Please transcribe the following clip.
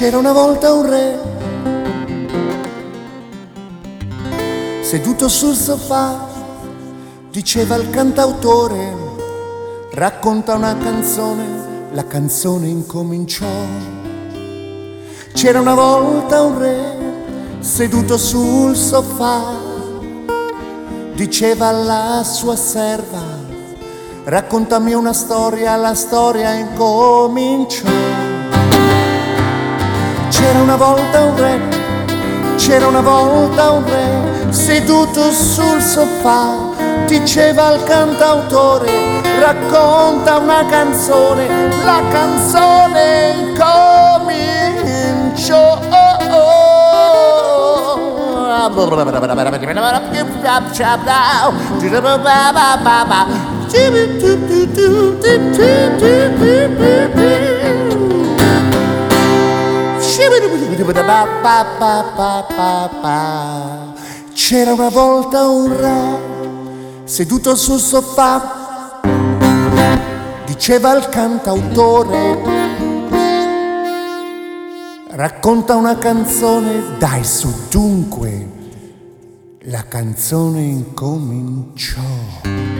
C'era una volta un re seduto sul sofà, diceva il cantautore, racconta una canzone, la canzone incominciò. C'era una volta un re seduto sul sofà, diceva alla sua serva, raccontami una storia, la storia incominciò. C'era una volta un re, c'era una volta un re seduto sul sofà, diceva al cantautore, racconta una canzone, la canzone incominciò. C'era una volta un re seduto sul sofà, diceva il cantautore, racconta una canzone, dai su dunque, la canzone incominciò.